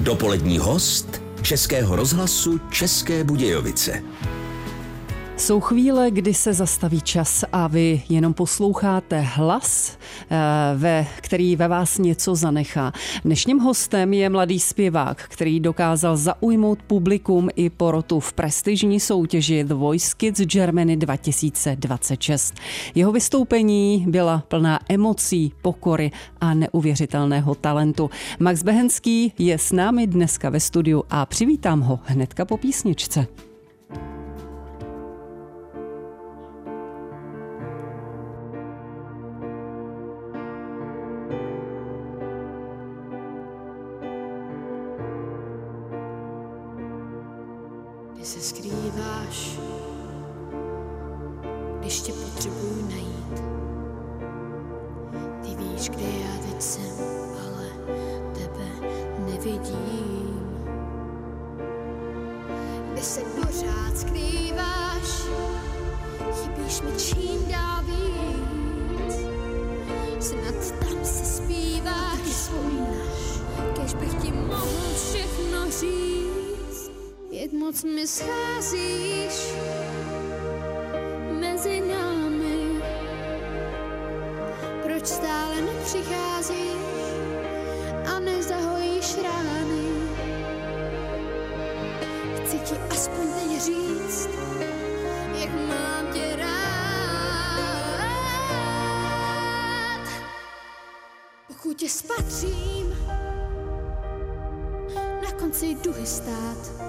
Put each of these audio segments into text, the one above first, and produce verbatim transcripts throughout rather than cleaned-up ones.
Dopolední host Českého rozhlasu České Budějovice. Jsou chvíle, kdy se zastaví čas a vy jenom posloucháte hlas, ve, který ve vás něco zanechá. Dnešním hostem je mladý zpěvák, který dokázal zaujmout publikum i porotu v prestižní soutěži The Voice Kids Germany dva tisíce dvacet šest. Jeho vystoupení byla plná emocí, pokory a neuvěřitelného talentu. Max Behenský je s námi dneska ve studiu a přivítám ho hnedka po písničce. Ty se skrýváš, když tě potřebuji najít. Ty víš, kde já teď jsem, ale tebe nevidím. Kde se pořád skrýváš, chybíš mi čím dál víc. Snad tam si zpíváš, ty vzpomínáš, kež bych ti mohl všechno říct. Jak moc mi scházíš mezi námi, proč stále nepřicházíš a nezahojíš rány. Chci ti aspoň teď říct, jak mám tě rád. Pokud tě spatřím, na konci duhy stát.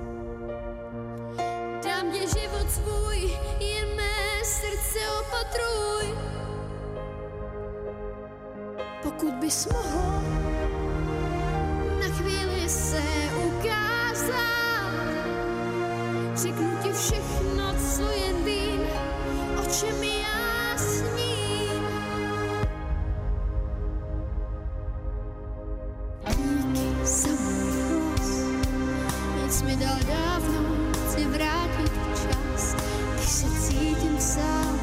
Dám tě život svůj, jen mé srdce opatruj. Pokud bys mohl na chvíli se ukázat, řeknu ti všechno, co jen vím, o čem já sním. Díky za můj hlas, nic mi dal dávno, chci vrátit čas, když se cítím sám.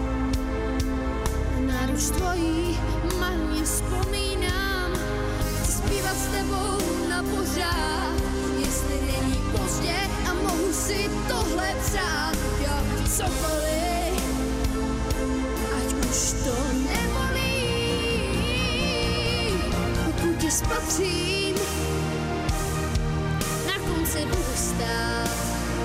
Na náruč tvojí marně vzpomínám, chci zpívat s tebou na pořád, jestli není pozdě a mohu si tohle přát. Já cokoliv, ať už to nebolí, pokud tě spatřím, na konci budu stát.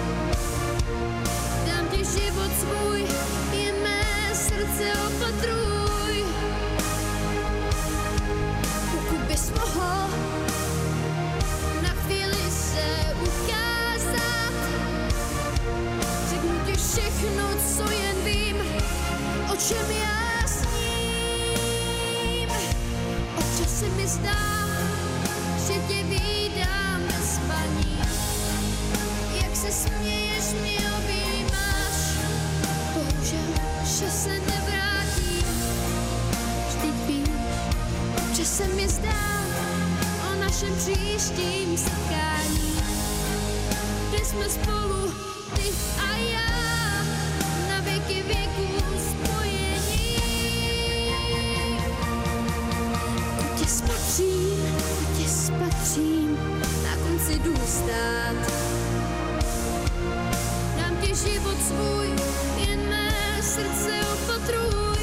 Dám ti život svůj, jen mé srdce opatruj. Pokud bys mohl na chvíli se ukázat, řeknu ti všechno, co jen vím, o čem já sním. Občas se mi zdá, že tě vídám bez spaní, jak se směješ, mě objímáš. Bohužel, že se nevrátí, vždyť víš, že se mi zdá o našem příštím setkání, kde jsme spolu, ty a já, na věky věků spojení. Pokud tě spatřím, pokud tě spatřím, na konci jdu stát. Dám ti život svůj, jen mé srdce opatruj.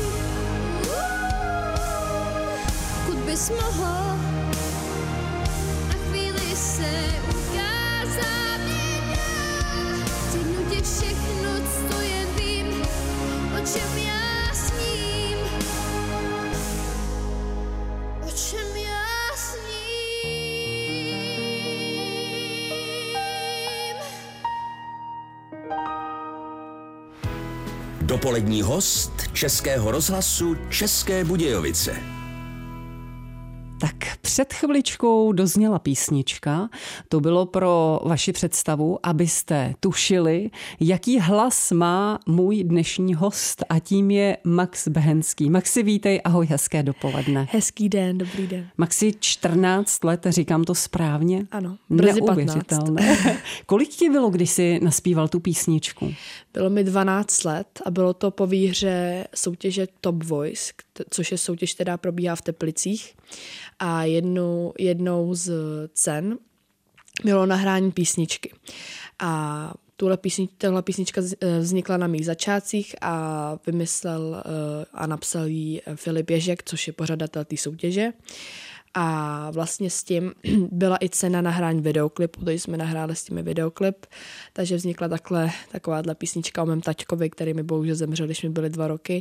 Pokud bys mohl na chvíli se ukázat, řeknu ti všechno, co jen vím, o čem já sním. O čem já sním. Dopolední host Českého rozhlasu České Budějovice. Tak před chviličkou dozněla písnička. To bylo pro vaši představu, abyste tušili, jaký hlas má můj dnešní host, a tím je Max Behenský. Maxi, vítej, ahoj, hezké dopoledne. Hezký den, dobrý den. Maxi, čtrnáct let, říkám to správně? Ano, brzy neuvěřitelné. Kolik ti bylo, když jsi naspíval tu písničku? Bylo mi dvanáct let a bylo to po výhře soutěže Top Voice, což je soutěž, která probíhá v Teplicích. A jednou, jednou z cen bylo nahrání písničky. A tuhle písni, tahle písnička vznikla na mých začátcích a vymyslel a napsal ji Filip Ježek, což je pořadatel té soutěže. A vlastně s tím byla i cena nahrání videoklipu, takže jsme nahráli s tím videoklip, takže vznikla takhle, takováhle písnička o mém taťkovi, který mi bohužel zemřel, když mi byly dva roky.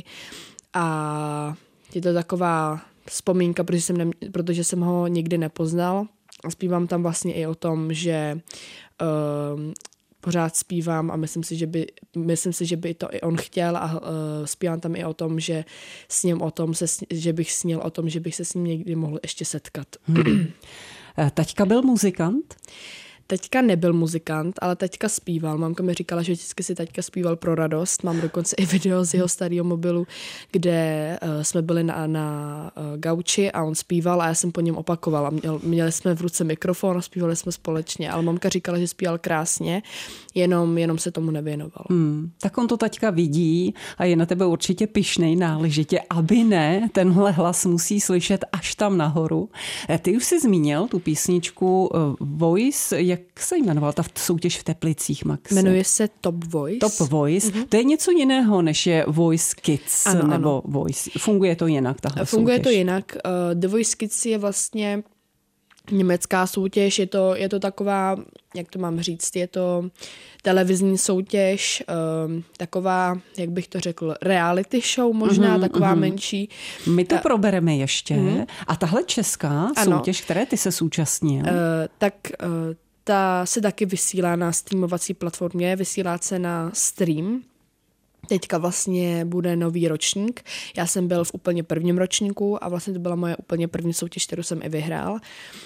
A je to taková vzpomínka, protože jsem, ne, protože jsem ho nikdy nepoznal. A zpívám tam vlastně i o tom, že uh, pořád zpívám a myslím si, že by, myslím si, že by to i on chtěl a uh, zpívám tam i o tom, že sním o tom, se, že bych snil o tom, že bych se s ním někdy mohl ještě setkat. Hmm. Taťka byl muzikant? Teďka nebyl muzikant, ale teďka zpíval. Mamka mi říkala, že vždycky si teďka zpíval pro radost. Mám dokonce i video z jeho starého mobilu, kde uh, jsme byli na, na uh, gauči a on zpíval a já jsem po něm opakovala. Měl, měli jsme v ruce mikrofon a zpívali jsme společně, ale mamka říkala, že zpíval krásně, jenom, jenom se tomu nevěnoval. Hmm, tak on to taťka vidí a je na tebe určitě pyšnej náležitě, aby ne, tenhle hlas musí slyšet až tam nahoru. Ty už jsi zmínil tu písničku Voice, jak se jmenovala ta soutěž v Teplicích, Max? Jmenuje se Top Voice. Top Voice. Mm-hmm. To je něco jiného, než je Voice Kids, ano, nebo ano. Voice. Funguje to jinak, tahle Funguje soutěž? to jinak. Uh, The Voice Kids je vlastně německá soutěž, je to, je to taková, jak to mám říct, je to televizní soutěž, um, taková, jak bych to řekl, reality show možná, mm-hmm, taková mm-hmm. menší. My to Ta, probereme ještě. Mm-hmm. A tahle česká ano. soutěž, které ty se zúčastnil? Uh, tak uh, ta se taky vysílá na streamovací platformě, vysílá se na stream. Teďka vlastně bude nový ročník. Já jsem byl v úplně prvním ročníku a vlastně to byla moje úplně první soutěž, kterou jsem i vyhrál.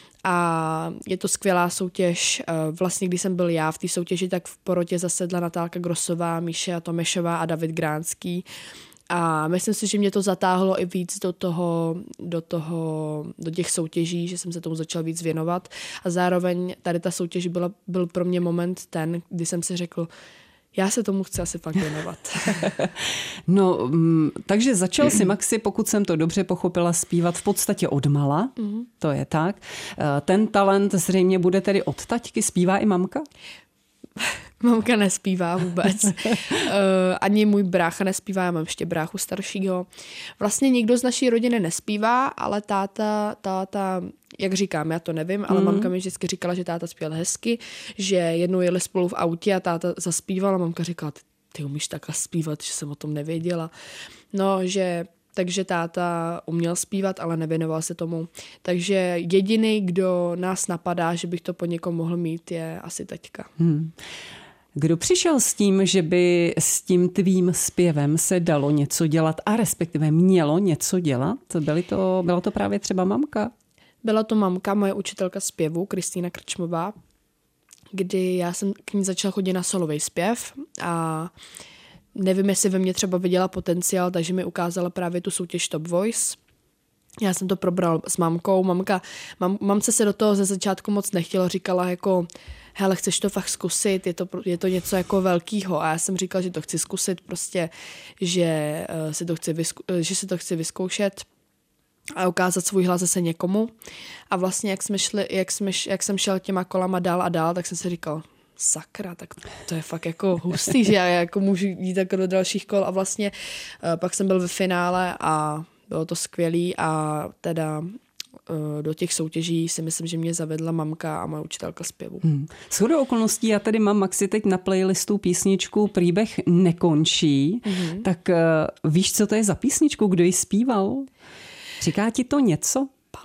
A je to skvělá soutěž. Vlastně, když jsem byl já v té soutěži, tak v porotě zasedla Natálka Grosová, Míša Tomešová a David Gránský. A myslím si, že mě to zatáhlo i víc do toho, do toho, do těch soutěží, že jsem se tomu začal víc věnovat. A zároveň tady ta soutěž byla, byl pro mě moment ten, kdy jsem si řekl, já se tomu chci asi fakt věnovat. No, m, takže začal si, Maxi, pokud jsem to dobře pochopila, zpívat v podstatě odmala. Mm. To je tak. Ten talent zřejmě bude tedy od taťky. Zpívá i mamka? Mamka nespívá vůbec. uh, ani můj brácha nespívá, já mám ještě bráchu staršího. Vlastně nikdo z naší rodiny nespívá, ale táta, táta, jak říkám, já to nevím, ale mm. mamka mi vždycky říkala, že táta zpíval hezky, že jednou jeli spolu v autě a táta zaspíval a mamka říkala, ty, ty umíš takhle zpívat, že jsem o tom nevěděla. No, že takže táta uměl zpívat, ale nevěnoval se tomu. Takže jediný, kdo nás napadá, že bych to po někom mohl mít, je asi taťka. Hmm. Kdo přišel s tím, že by s tím tvým zpěvem se dalo něco dělat a respektive mělo něco dělat? Byly to, byla to právě třeba mamka? Byla to mamka, moje učitelka zpěvu, Kristýna Krčmová, kdy já jsem k ní začala chodit na solový zpěv a nevím, jestli ve mně třeba viděla potenciál, takže mi ukázala právě tu soutěž Top Voice. Já jsem to probral s mamkou. Mamka, mam, mamce se do toho ze začátku moc nechtěla, říkala jako, hele, chceš to fakt zkusit, je to, je to něco jako velkýho. A já jsem říkala, že to chci zkusit, prostě, že, uh, si, to chci vysku, uh, že si to chci vyzkoušet a ukázat svůj hlas zase někomu. A vlastně, jak, jsme šli, jak, jsme, jak jsem šel těma kolama dál a dál, tak jsem si říkal, sakra, tak to je fakt jako hustý, že já jako můžu jít jako do dalších kol a vlastně uh, pak jsem byl ve finále a bylo to skvělý a teda uh, do těch soutěží si myslím, že mě zavedla mamka a moje učitelka zpěvu. Hmm. Shodou okolností já tady mám, Maxi, teď na playlistu písničku Příběh nekončí, hmm. tak uh, víš, co to je za písničku, kdo ji zpíval? Říká ti to něco?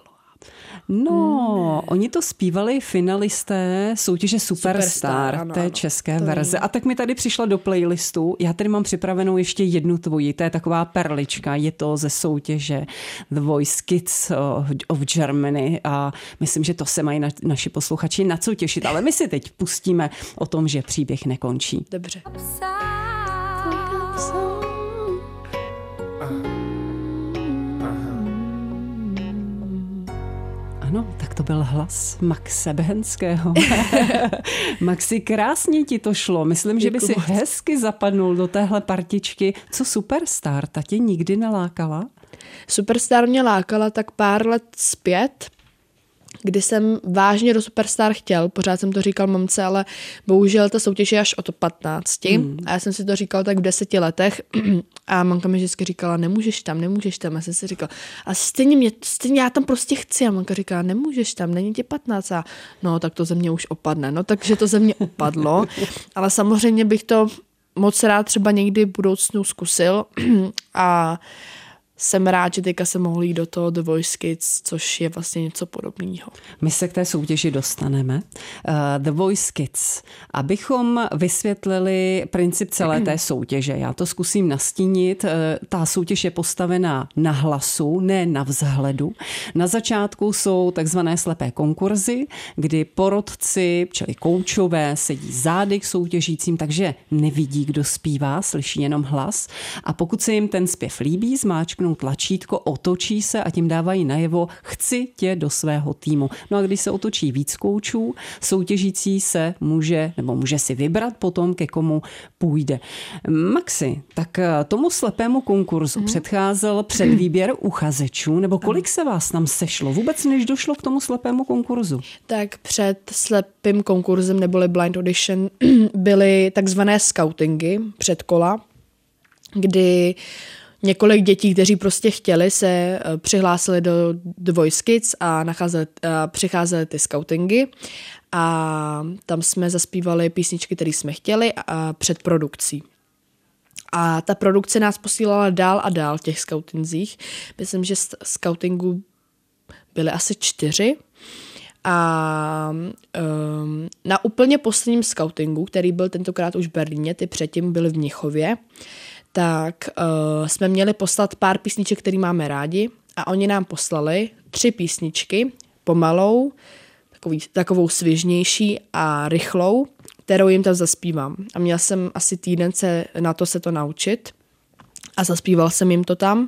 No, hmm. oni to zpívali finalisté soutěže Superstar, Superstar ano, té ano, české verze. A tak mi tady přišla do playlistu. Já tady mám připravenou ještě jednu tvoji, to je taková perlička. Je to ze soutěže The Voice Kids of Germany a myslím, že to se mají na, naši posluchači na co těšit. Ale my si teď pustíme o tom, že příběh nekončí. Dobře. Ano, tak to byl hlas Maxe Behenského. Maxi, krásně ti to šlo. Myslím, že by si hezky zapadnul do téhle partičky. Co Superstar? Ta tě nikdy nelákala? Superstar mě lákala tak pár let zpět, kdy jsem vážně do Superstar chtěl, pořád jsem to říkal mamce, ale bohužel ta soutěž je až od patnácti mm. a já jsem si to říkal tak v deseti letech a mamka mi vždycky říkala, nemůžeš tam, nemůžeš tam. A jsem si říkal, a stejně, mě, stejně já tam prostě chci. A mamka říkala, nemůžeš tam, není ti patnáct. A no, tak to ze mě už opadne. No, takže to ze mě opadlo, ale samozřejmě bych to moc rád třeba někdy v budoucnu zkusil a jsem rád, že teďka se mohl jít do toho The Voice Kids, což je vlastně něco podobného. My se k té soutěži dostaneme. Uh, The Voice Kids. Abychom vysvětlili princip celé té soutěže, já to zkusím nastínit. Uh, ta soutěž je postavená na hlasu, ne na vzhledu. Na začátku jsou takzvané slepé konkurzy, kdy porotci, čili koučové, sedí zády k soutěžícím, takže nevidí, kdo zpívá, slyší jenom hlas. A pokud se jim ten zpěv líbí, zmáčknou tlačítko, otočí se a tím dávají najevo, chci tě do svého týmu. No a když se otočí víc koučů, soutěžící se může, nebo může si vybrat potom, ke komu půjde. Maxi, tak tomu slepému konkurzu mm. předcházel předvýběr uchazečů, nebo kolik se vás tam sešlo vůbec, než došlo k tomu slepému konkurzu? Tak před slepým konkurzem neboli blind audition byly takzvané scoutingy, předkola, kdy několik dětí, kteří prostě chtěli, se přihlásili do The Voice Kids a, nacházeli, a přicházely ty scoutingy a tam jsme zaspívali písničky, které jsme chtěli a před produkcí. A ta produkce nás posílala dál a dál v těch scoutingzích. Myslím, že scoutingů byly asi čtyři. A um, na úplně posledním scoutingu, který byl tentokrát už v Berlíně, ty předtím byly v Mnichově, tak uh, jsme měli poslat pár písniček, které máme rádi a oni nám poslali tři písničky, pomalou, takový, takovou svižnější a rychlou, kterou jim tam zaspívám. A měl jsem asi týden se na to se to naučit a zaspíval jsem jim to tam.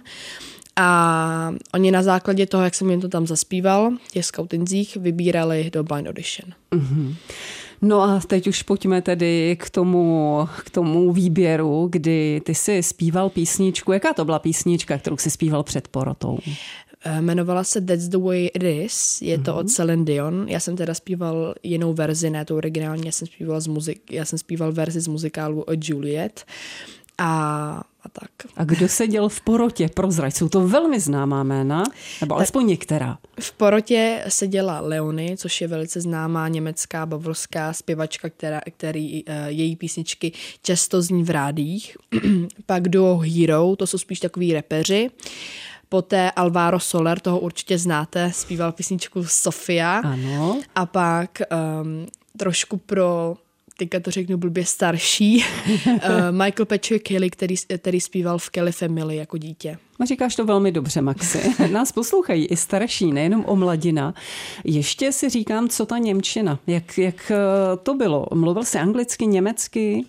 A oni na základě toho, jak jsem jim to tam zaspíval, v těch scoutingzích, vybírali do blind audition. Mm-hmm. No a teď už pojďme tedy k tomu, k tomu výběru, kdy ty jsi zpíval písničku. Jaká to byla písnička, kterou jsi zpíval před porotou? Jmenovala se That's the Way It Is, je to mm-hmm. od Celine Dion. Já jsem teda zpíval jinou verzi, ne tu originální, já jsem zpíval, z muzik, já jsem zpíval verzi z muzikálu Juliet. A, a tak. A kdo seděl v porotě? Prozrať, jsou to velmi známá jména, nebo alespoň některá. V porotě seděla Leonie, což je velice známá německá, bavorská zpěvačka, která, který uh, její písničky často zní v rádích. Pak duo Hero, to jsou spíš takový repeři. Poté Alvaro Soler, toho určitě znáte, zpíval písničku Sofia. Ano. A pak um, trošku pro... teďka to řeknu blbě starší, uh, Michael Patrick Kelly, který, který zpíval v Kelly Family jako dítě. A říkáš to velmi dobře, Maxi. Nás poslouchají i starší, nejenom o mladina. Ještě si říkám, co ta němčina, jak, jak to bylo? Mluvil jsi anglicky, německy?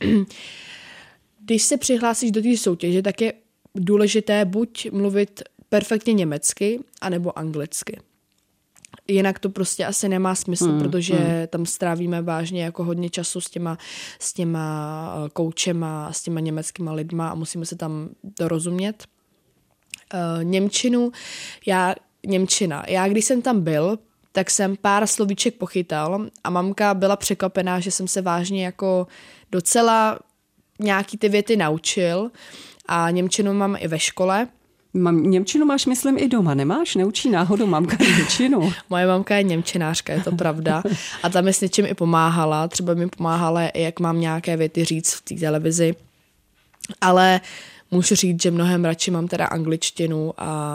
Když se přihlásíš do té soutěže, tak je důležité buď mluvit perfektně německy, anebo anglicky. Jinak to prostě asi nemá smysl, hmm, protože hmm. tam strávíme vážně jako hodně času s těma, s těma koučema, s těma německýma lidma a musíme se tam dorozumět. Uh, Němčinu, já, Němčina. Já když jsem tam byl, tak jsem pár slovíček pochytal a mamka byla překvapená, že jsem se vážně jako docela nějaký ty věty naučil a němčinu mám i ve škole. Mám, němčinu máš, myslím, i doma, nemáš? Neučí náhodou mamka němčinu? Moje mamka je němčinářka, je to pravda. A tam mi s něčím i pomáhala. Třeba mi pomáhala, jak mám nějaké věty říct v té televizi. Ale můžu říct, že mnohem radši mám teda angličtinu a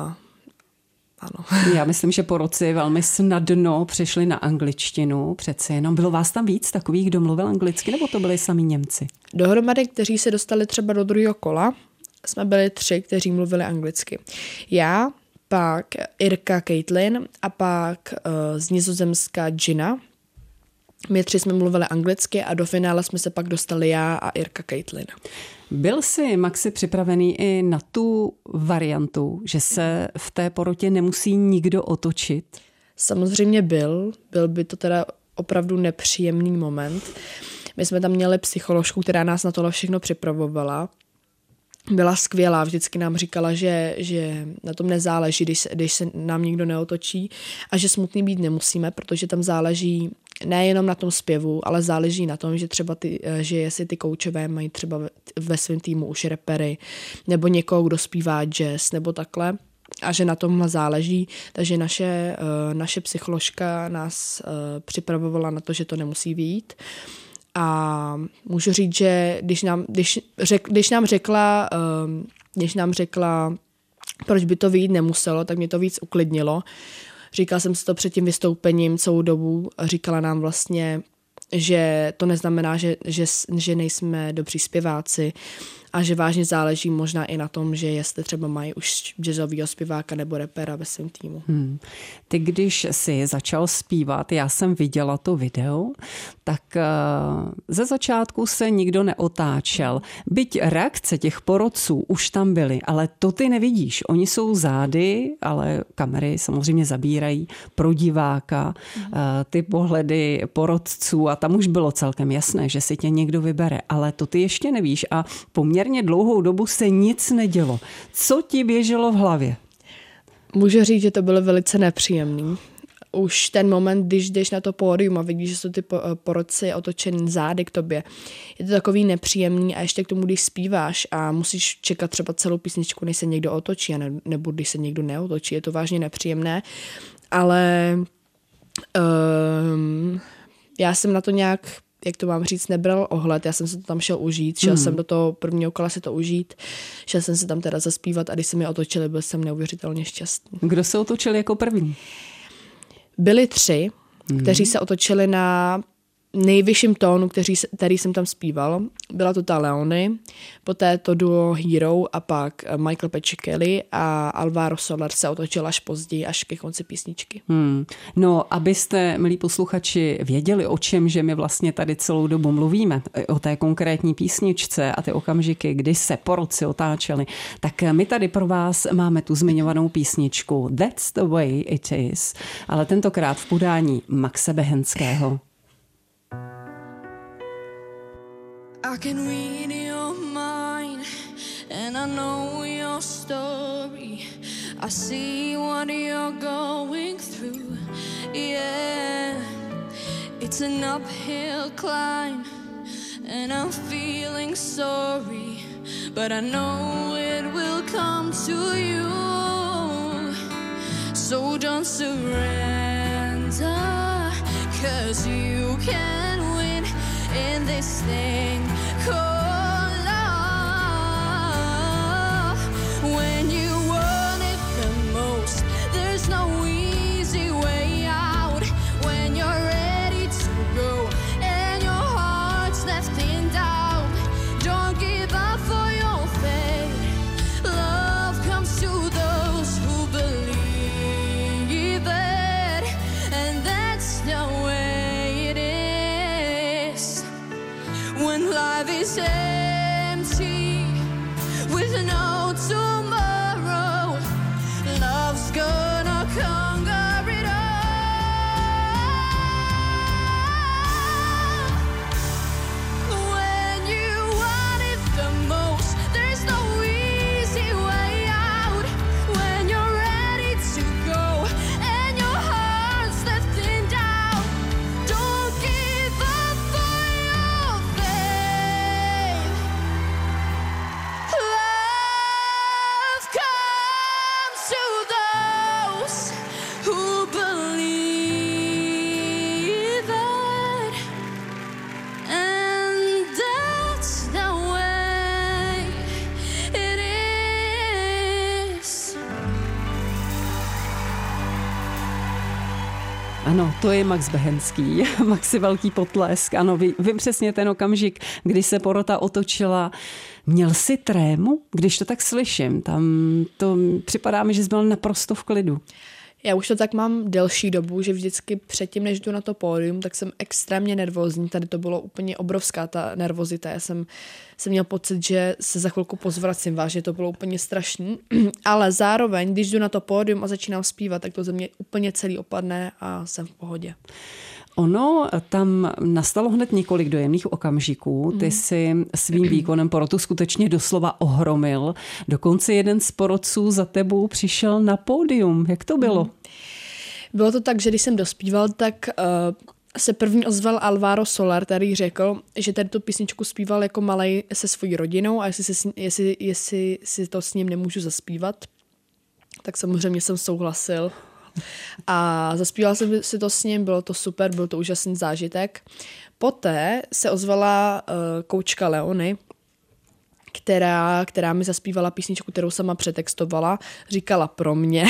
ano. Já myslím, že po roce velmi snadno přešli na angličtinu. Přece jenom bylo vás tam víc takových, kdo mluvil anglicky, nebo to byli sami Němci? Dohromady, kteří se dostali třeba do druhého kola, jsme byli tři, kteří mluvili anglicky. Já, pak Irka Caitlin a pak uh, z Nizozemska Gina. My tři jsme mluvili anglicky a do finále jsme se pak dostali já a Irka Caitlin. Byl jsi, Maxi, připravený i na tu variantu, že se v té porotě nemusí nikdo otočit? Samozřejmě byl. Byl by to teda opravdu nepříjemný moment. My jsme tam měli psycholožku, která nás na tohle všechno připravovala. byla skvělá. Vždycky nám říkala, že, že na tom nezáleží, když, když se nám nikdo neotočí a že smutný být nemusíme, protože tam záleží nejenom na tom zpěvu, ale záleží na tom, že třeba ty, že jestli ty koučové mají třeba ve svém týmu už repery nebo někoho, kdo zpívá jazz nebo takhle a že na tomhle záleží. Takže naše, naše psycholožka nás připravovala na to, že to nemusí vyjít. A můžu říct, že když nám, když řek, když nám řekla, když nám řekla, proč by to vyjít nemuselo, tak mě to víc uklidnilo. Říkala jsem si to před tím vystoupením celou dobu a říkala nám vlastně, že to neznamená, že, že, že nejsme dobří zpěváci a že vážně záleží možná i na tom, že jestli třeba mají už jazzovýho zpěváka nebo rapera ve svém týmu. Hmm. Ty, když jsi začal zpívat, já jsem viděla to video, tak uh, ze začátku se nikdo neotáčel. Byť reakce těch porodců už tam byly, ale to ty nevidíš. Oni jsou zády, ale kamery samozřejmě zabírají pro diváka hmm. uh, ty pohledy porodců a tam už bylo celkem jasné, že si tě někdo vybere, ale to ty ještě nevíš a poměrně dlouhou dobu se nic nedělo. Co ti běželo v hlavě? Můžu říct, že to bylo velice nepříjemný. Už ten moment, když jdeš na to pódium a vidíš, že jsou ty porodci otočený zády k tobě, je to takový nepříjemný a ještě k tomu, když zpíváš a musíš čekat třeba celou písničku, než se někdo otočí, nebo když se někdo neotočí, je to vážně nepříjemné, ale um, já jsem na to nějak, jak to mám říct, nebral ohled, já jsem se to tam šel užít, šel mm. jsem do toho prvního kola si to užít, šel jsem se tam teda zaspívat a když se mi otočili, byl jsem neuvěřitelně šťastný. Kdo se otočil jako první? Byli tři, mm. kteří se otočili na nejvyšším tónu, který, který jsem tam zpíval. Byla to ta Leony, poté to duo Hero a pak Michael Pecci-Kelly a Alvaro Soler se otočil až později, až ke konci písničky. Hmm. No, abyste, milí posluchači, věděli, o čem, že my vlastně tady celou dobu mluvíme, o té konkrétní písničce a ty okamžiky, kdy se porodci otáčeli, tak my tady pro vás máme tu zmiňovanou písničku That's the way it is, ale tentokrát v podání Maxe Behenského. I can read your mind and I know your story. I see what you're going through. Yeah, it's an uphill climb and I'm feeling sorry, but I know it will come to you. So don't surrender, 'cause you can win in this thing called love. When you want it the most, there's no easy way out. When you're ready to go and your heart's left in doubt, don't give up for your faith. Love comes to those who believe it, and that's the way it is. When life is empty with no tomorrow, love's gonna conquer it all. When you want it the most, there's no easy way out. When you're ready to go and your heart's left in doubt, don't give up for your faith. Love comes to those who believe it, and that's the way it is. Ano, to je Max Behenský. Maxi velký potlesk. Ano, vím přesně ten okamžik, kdy se porota otočila. Měl jsi trému? Když to tak slyším, tam to připadá mi, že jsi byl naprosto v klidu. Já už to tak mám delší dobu, že vždycky předtím, než jdu na to pódium, tak jsem extrémně nervózní. Tady to bylo úplně obrovská ta nervozita. Já jsem, jsem měl pocit, že se za chvilku pozvracím, vážně to bylo úplně strašný. Ale zároveň, když jdu na to pódium a začínám zpívat, tak to ze mě úplně celý opadne a jsem v pohodě. Ono tam nastalo hned několik dojemných okamžiků. Ty si svým výkonem porotu skutečně doslova ohromil. Dokonce jeden z porodců za tebou přišel na pódium. Jak to bylo? Bylo to tak, že když jsem dospíval, tak uh, se první ozval Alvaro Soler, který řekl, že tady tu písničku zpíval jako malej se svojí rodinou a jestli, se, jestli, jestli si to s ním nemůžu zaspívat, tak samozřejmě jsem souhlasil. A zaspíval jsem si to s ním, bylo to super, byl to úžasný zážitek. Poté se ozvala uh, koučka Leony, která, která mi zaspívala písničku, kterou sama přetextovala, říkala pro mě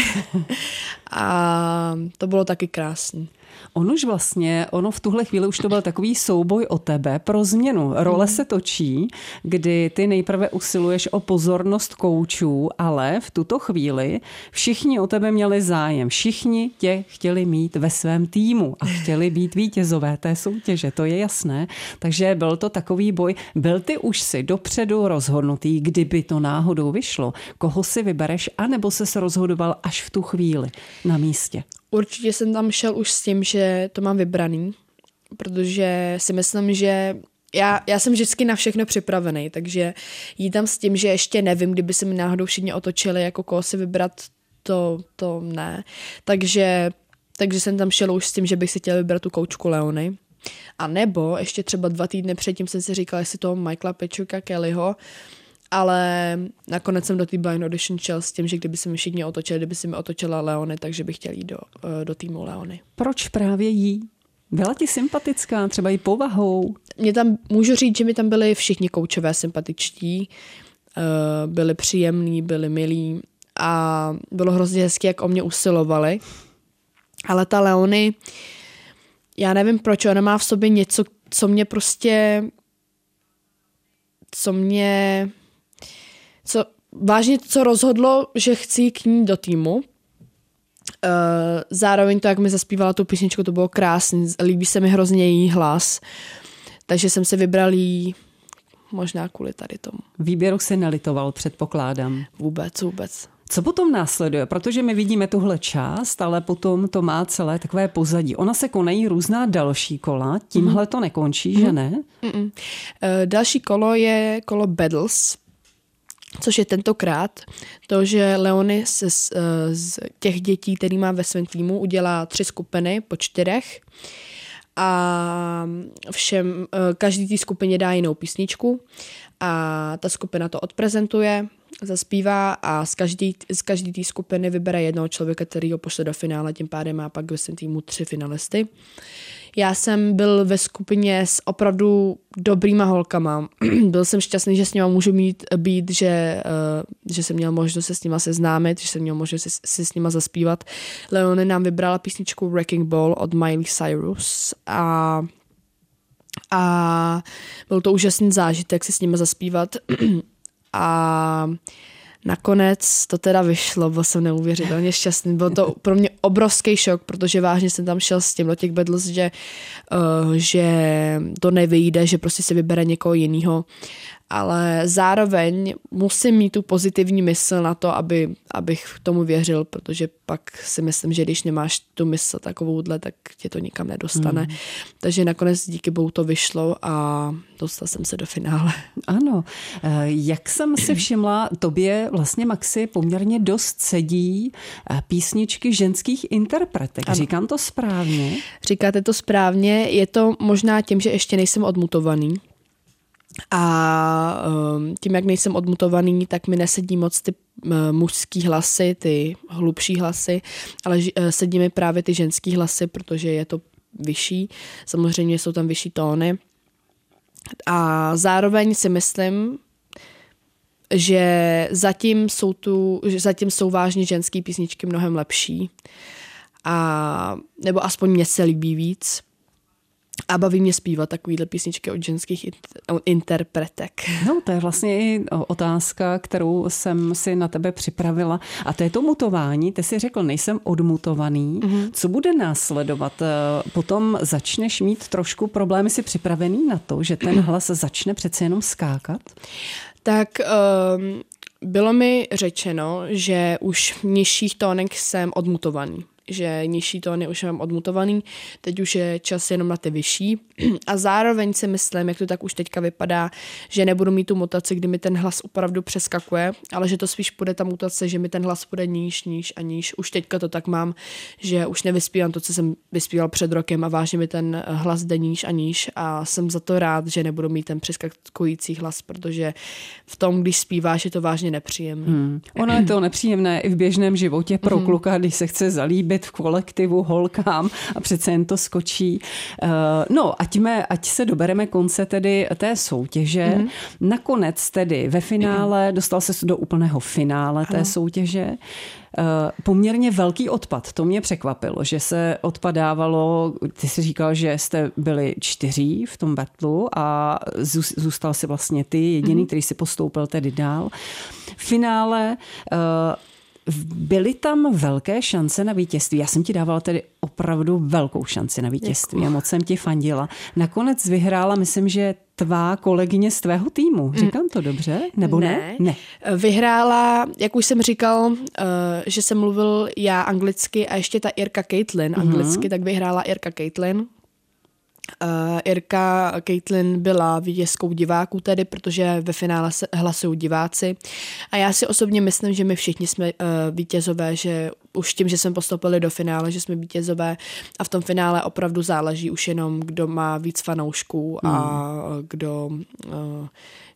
a to bylo taky krásný. On už vlastně, ono v tuhle chvíli už to byl takový souboj o tebe pro změnu. Role se točí, kdy ty nejprve usiluješ o pozornost koučů, ale v tuto chvíli všichni o tebe měli zájem. Všichni tě chtěli mít ve svém týmu a chtěli být vítězové té soutěže, to je jasné. Takže byl to takový boj. Byl ty už si dopředu rozhodnutý, kdyby to náhodou vyšlo, koho si vybereš, anebo ses rozhodoval až v tu chvíli na místě? Určitě jsem tam šel už s tím, že to mám vybraný, protože si myslím, že já, já jsem vždycky na všechno připravený, takže jít tam s tím, že ještě nevím, kdyby se mi náhodou všichni otočili, jako koho si vybrat, to, to ne. Takže, takže jsem tam šel už s tím, že bych si chtěl vybrat tu koučku Leony. A nebo ještě třeba dva týdny předtím jsem si říkal, jestli toho Michaela Pečuka Kellyho, ale nakonec jsem do té blind audition šel s tím, že kdyby se mi všichni otočili, kdyby se mi otočila Leony, takže bych chtěl jít do, do týmu Leony. Proč právě jí? Byla ti sympatická, třeba i povahou? Mě tam, můžu říct, že mi tam byli všichni koučové sympatičtí, byli příjemní, byli milí a bylo hrozně hezky, jak o mě usilovali. Ale ta Leony, já nevím proč, ona má v sobě něco, co mě prostě, co mě... Co, vážně co rozhodlo, že chci k ní do týmu. Uh, zároveň to, jak mi zaspívala tu písničku, to bylo krásný. Líbí se mi hrozně její hlas. Takže jsem se vybral jí možná kvůli tady tomu. Výběru se nelitoval, předpokládám. Vůbec, vůbec. Co potom následuje? Protože my vidíme tuhle část, ale potom to má celé takové pozadí. Ona se konají různá další kola, tímhle to nekončí, mm. že ne? Uh, další kolo je kolo Battles, což je tentokrát to, že Leony se z, z těch dětí, který má ve svém týmu, udělá tři skupiny po čtyřech a všem, každý té skupině dá jinou písničku a ta skupina to odprezentuje, zaspívá a z každý, z každý té skupiny vybere jednoho člověka, který ho pošle do finále, tím pádem má pak ve svém týmu tři finalisty. Já jsem byl ve skupině s opravdu dobrýma holkama. Byl jsem šťastný, že s nima můžu mít, být, že, uh, že jsem měl možnost se s nima seznámit, že jsem měl možnost si, si s nima zaspívat. Leony nám vybrala písničku Wrecking Ball od Miley Cyrus a, a byl to úžasný zážitek si s nima zaspívat. A nakonec to teda vyšlo, byl jsem neuvěřitelně šťastný. Byl to pro mě obrovský šok, protože vážně jsem tam šel s tím do těch battles, že, uh, že to nevyjde, že prostě si vybere někoho jiného. Ale zároveň musím mít tu pozitivní mysl na to, aby, abych tomu věřil, protože pak si myslím, že když nemáš tu mysl takovouhle, tak tě to nikam nedostane. Hmm. Takže nakonec díky bohu to vyšlo a dostal jsem se do finále. Ano. Jak jsem si všimla, tobě vlastně, Maxi, poměrně dost sedí písničky ženských interpretek. Ano. Říkám to správně? Říkáte to správně. Je to možná tím, že ještě nejsem odmutovaný. A tím, jak nejsem odmutovaný, tak mi nesedí moc ty mužský hlasy, ty hlubší hlasy, ale sedí mi právě ty ženský hlasy, protože je to vyšší. Samozřejmě jsou tam vyšší tóny. A zároveň si myslím, že zatím jsou, tu, že zatím jsou vážně ženský písničky mnohem lepší. A, nebo aspoň mě se líbí víc. A baví mě zpívat takovýhle písničky od ženských interpretek. No, to je vlastně i otázka, kterou jsem si na tebe připravila. A to je to mutování. Ty jsi řekl, nejsem odmutovaný. Mm-hmm. Co bude následovat? Potom začneš mít trošku problémy, jsi připravený na to, že ten hlas začne přece jenom skákat? Tak um, bylo mi řečeno, že už v nižších tónech jsem odmutovaný. že nižší tóny už mám odmutovaný, teď už je čas jenom na ty vyšší a zároveň si myslím, jak to tak už teďka vypadá, že nebudu mít tu mutaci, kdy mi ten hlas opravdu přeskakuje, ale že to spíš bude ta mutace, že mi ten hlas bude níž, níž a níž. Už teďka to tak mám, že už nevyspívám to, co jsem vyspíval před rokem a vážně mi ten hlas jde níž a níž a jsem za to rád, že nebudu mít ten přeskakující hlas, protože v tom, když zpíváš, je to vážně nepříjemné. Hmm. Ono je to nepříjemné i v běžném životě pro hmm. kluka, když se chce zalíbit v kolektivu holkám a přece jen to skočí. No, ať, me, ať se dobereme konce tedy té soutěže. Mm-hmm. Nakonec tedy ve finále, dostal se do úplného finále té ano. soutěže. Poměrně velký odpad, to mě překvapilo, že se odpadávalo, ty jsi říkal, že jste byli čtyří v tom battlu a zůstal si vlastně ty jediný, mm-hmm. který si postoupil tedy dál. V finále byly tam velké šance na vítězství. Já jsem ti dávala tedy opravdu velkou šanci na vítězství. Děkuji. A moc jsem ti fandila. Nakonec vyhrála, myslím, že tvá kolegyně z tvého týmu. Říkám to dobře? Nebo ne? Ne. ne? Vyhrála, jak už jsem říkal, že jsem mluvil já anglicky a ještě ta Irka Caitlin anglicky, uh-huh. tak vyhrála Irka Caitlin. Uh, Irka Caitlin byla vítězkou diváků tedy, protože ve finále se hlasují diváci a já si osobně myslím, že my všichni jsme uh, vítězové, že už tím, že jsme postoupili do finále, že jsme vítězové a v tom finále opravdu záleží už jenom, kdo má víc fanoušků hmm. a kdo, uh,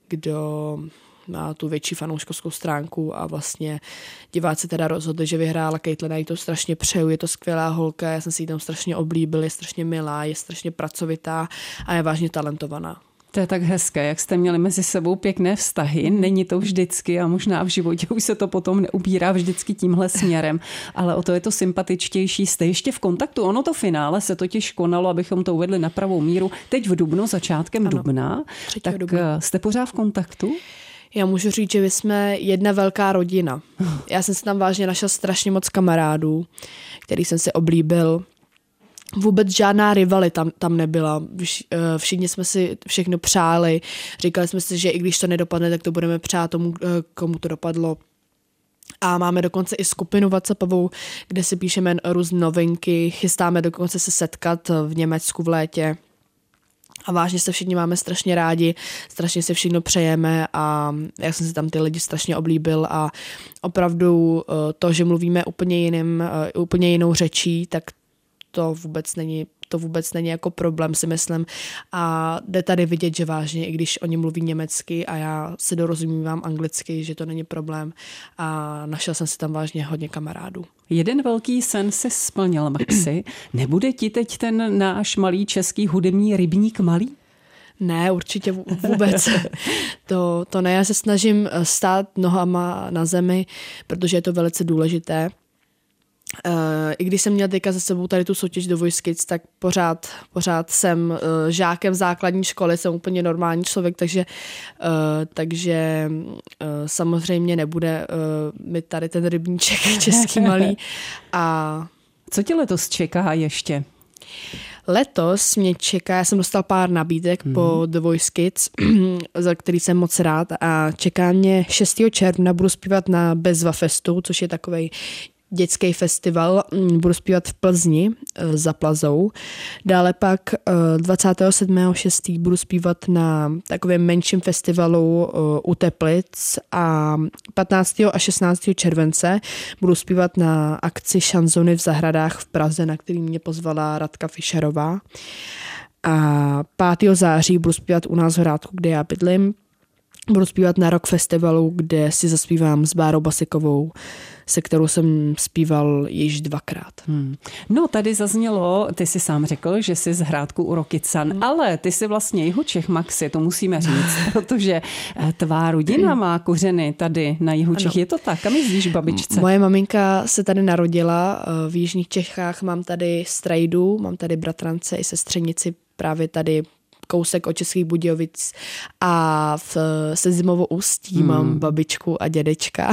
kdo má tu větší fanouškovskou stránku a vlastně diváci teda rozhodli, že vyhrála Caitlin, já jí to strašně přeju, je to skvělá holka, já jsem si ji tam strašně oblíbil, je strašně milá, je strašně pracovitá a je vážně talentovaná. To je tak hezké, jak jste měli mezi sebou pěkné vztahy. Není to vždycky a možná v životě už se to potom neubírá vždycky tímhle směrem, ale o to je to sympatičtější. Jste ještě v kontaktu? Ono to finále se totiž konalo, abychom to uvedli na pravou míru. Teď v dubnu, začátkem ano, dubna. Tak dubna. Jste pořád v kontaktu? Já můžu říct, že my jsme jedna velká rodina. Já jsem si tam vážně našel strašně moc kamarádů, který jsem si oblíbil. Vůbec žádná rivalita tam, tam nebyla. Všichni jsme si všechno přáli. Říkali jsme si, že i když to nedopadne, tak to budeme přát tomu, komu to dopadlo. A máme dokonce i skupinu WhatsAppovou, kde si píšeme různé novinky. Chystáme dokonce se setkat v Německu v létě. A vážně se všichni máme strašně rádi, strašně se všechno přejeme a já jsem si tam ty lidi strašně oblíbil a opravdu to, že mluvíme úplně jiným, úplně jinou řečí, tak to vůbec není, to vůbec není jako problém, si myslím. A jde tady vidět, že vážně, i když oni mluví německy a já se dorozumívám anglicky, že to není problém a našel jsem si tam vážně hodně kamarádů. Jeden velký sen si splnil, Maxi. Nebude ti teď ten náš malý český hudební rybník malý? Ne, určitě vůbec. to, to ne, já se snažím stát nohama na zemi, protože je to velice důležité. Uh, I když jsem měla teďka za sebou tady tu soutěž do Voice Kids, tak pořád, pořád jsem uh, žákem základní školy, jsem úplně normální člověk, takže, uh, takže uh, samozřejmě nebude uh, mi tady ten rybníček český malý. A co tě letos čeká ještě? Letos mě čeká, já jsem dostal pár nabídek hmm. po The Voice Kids, za který jsem moc rád a čeká mě šestého června, budu zpívat na Bezva Festu, což je takovej dětský festival, budu zpívat v Plzni za Plazou. Dále pak dvacátého sedmého šestého budu zpívat na takovém menším festivalu u Teplic a patnáctého a šestnáctého července budu zpívat na akci Šanzony v zahradách v Praze, na který mě pozvala Radka Fischerová. A pátého září budu zpívat u nás v Hrádku, kde já bydlím. Budu zpívat na Rock Festivalu, kde si zaspívám s Bárou Basikovou, se kterou jsem zpíval již dvakrát. Hmm. No, tady zaznělo, ty jsi sám řekl, že jsi z Hrádku u Rokycan, hmm. ale ty jsi vlastně Jihočech, Maxi, to musíme říct, protože tvá rodina má kořeny tady na Jihočech. Je to tak? Kam jezdíš, babičce? Moje maminka se tady narodila v Jižních Čechách, mám tady strejdu, mám tady bratrance i sestřenici právě tady kousek od Českých Budějovic a v, se Zimovou Ústí hmm. mám babičku a dědečka.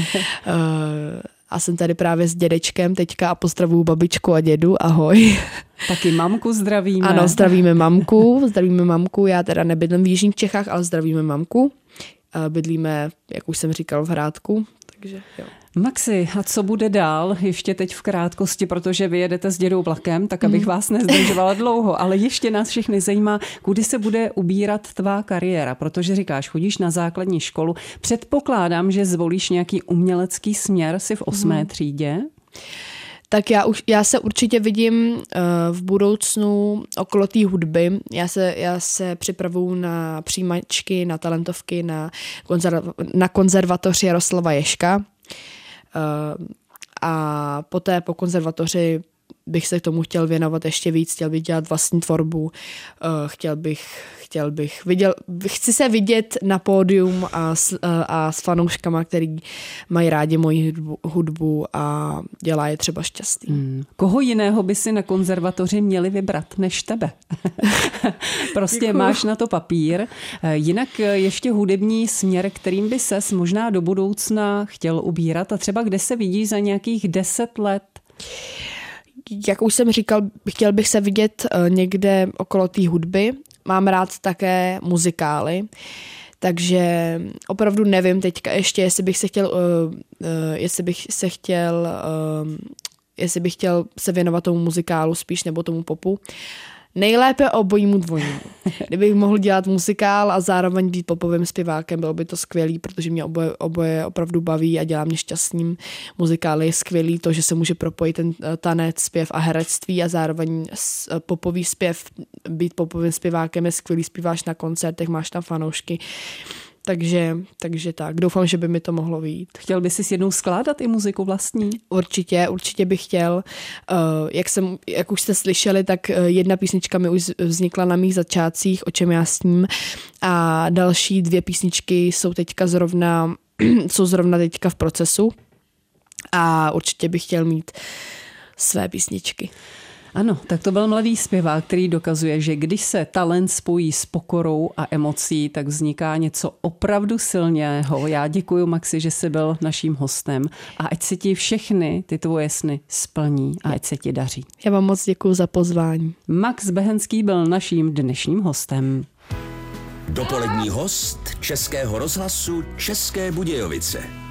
A jsem tady právě s dědečkem teďka a pozdravuju babičku a dědu. Ahoj. Taky mamku zdravíme. Ano, zdravíme mamku, zdravíme mamku. Já teda nebydlím v Jižních Čechách, ale zdravíme mamku. Bydlíme, jak už jsem říkal, v Hrádku. takže jo. Maxi, a co bude dál? Ještě teď v krátkosti, protože vy jedete s dědou vlakem, tak abych vás nezdržovala dlouho, ale ještě nás všechny zajímá, kudy se bude ubírat tvá kariéra, protože říkáš, chodíš na základní školu. Předpokládám, že zvolíš nějaký umělecký směr, jsi v osmé třídě. Tak já, už, já se určitě vidím uh, v budoucnu okolo té hudby. Já se, já se připravuju na přijímačky, na talentovky, na, konzerv, na konzervatoři Jaroslava Ježka. Uh, a poté po konzervatoři bych se k tomu chtěl věnovat ještě víc, chtěl bych dělat vlastní tvorbu, uh, chtěl bych, chtěl bych, viděl, chci se vidět na pódium a s, uh, a s fanouškama, který mají rádi moji hudbu, hudbu a dělá je třeba šťastný. Hmm. Koho jiného by si na konzervatoři měli vybrat než tebe? Prostě Děkuju. Máš na to papír. Jinak ještě hudební směr, kterým by ses možná do budoucna chtěl ubírat a třeba kde se vidíš za nějakých deset let? Jak už jsem říkal, chtěl bych se vidět někde okolo té hudby. Mám rád také muzikály, takže opravdu nevím teďka ještě, jestli bych se chtěl, uh, uh, jestli bych se chtěl, uh, jestli bych chtěl se věnovat tomu muzikálu spíš nebo tomu popu. Nejlépe obojímu dvojímu. Kdybych mohl dělat muzikál a zároveň být popovým zpěvákem, bylo by to skvělý, protože mě oboje, oboje opravdu baví a dělá mě šťastným. Muzikál je skvělý, to, že se může propojit ten tanec, zpěv a herectví a zároveň popový zpěv, být popovým zpěvákem je skvělý, zpíváš na koncertech, máš tam fanoušky. Takže, takže tak, doufám, že by mi to mohlo vyjít. Chtěl by si jednou skládat i muziku vlastní? Určitě, určitě bych chtěl. Uh, jak, jsem, jak už jste slyšeli, tak jedna písnička mi už vznikla na mých začátcích, O čem já sním, a další dvě písničky jsou teďka zrovna, jsou zrovna teďka v procesu a určitě bych chtěl mít své písničky. Ano, tak to byl mladý zpěvák, který dokazuje, že když se talent spojí s pokorou a emocí, tak vzniká něco opravdu silného. Já děkuji, Maxi, že jsi byl naším hostem a ať se ti všechny ty tvoje sny splní a ať se ti daří. Já vám moc děkuji za pozvání. Max Behenský byl naším dnešním hostem. Dopolední host Českého rozhlasu České Budějovice.